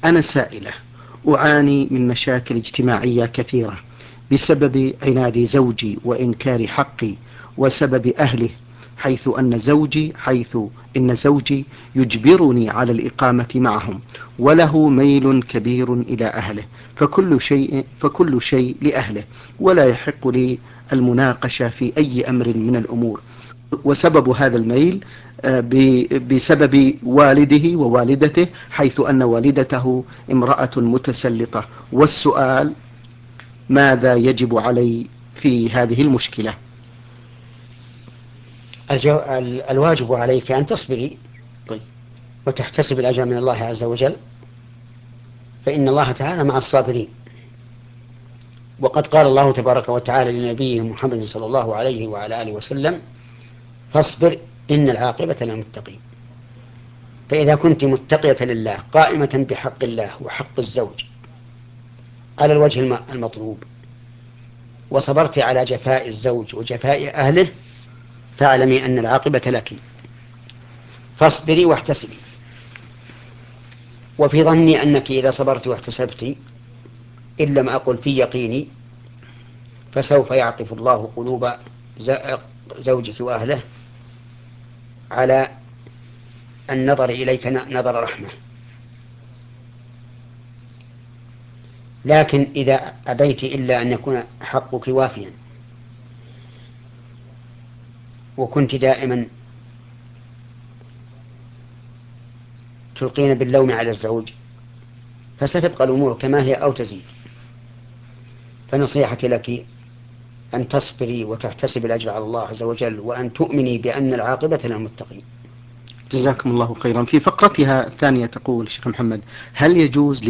أنا سائلة، أعاني من مشاكل اجتماعية كثيرة بسبب عناد زوجي وإنكار حقي وسبب أهله، حيث إن زوجي يجبرني على الإقامة معهم، وله ميل كبير إلى أهله، فكل شيء لأهله، ولا يحق لي المناقشة في أي أمر من الأمور. وسبب هذا الميل بسبب والده ووالدته، حيث أن والدته امرأة متسلطة. والسؤال: ماذا يجب علي في هذه المشكلة؟ الواجب عليك أن تصبري طيب. وتحتسب الأجر من الله عز وجل، فإن الله تعالى مع الصابرين. وقد قال الله تبارك وتعالى لنبيه محمد صلى الله عليه وعلى آله وسلم: فاصبر إن العاقبة للمتقين. فإذا كنت متقية لله قائمة بحق الله وحق الزوج على الوجه المطلوب، وصبرت على جفاء الزوج وجفاء أهله، فاعلمي أن العاقبة لك، فاصبري واحتسبي. وفي ظني أنك إذا صبرت واحتسبت، إن لم أقل في يقيني، فسوف يعطف الله قلوب زوجك وأهله على النظر إليك نظر رحمة. لكن إذا أبيت إلا أن يكون حقك وافيا، وكنت دائما تلقين باللوم على الزوج، فستبقى الأمور كما هي أو تزيد. فنصيحتي لك أن تصبري وتحتسب الأجر على الله عز وجل، وأن تؤمني بأن العاقبة للمتقين. جزاكم الله خيرا. في فقرتها الثانية تقول شيخ محمد: هل يجوز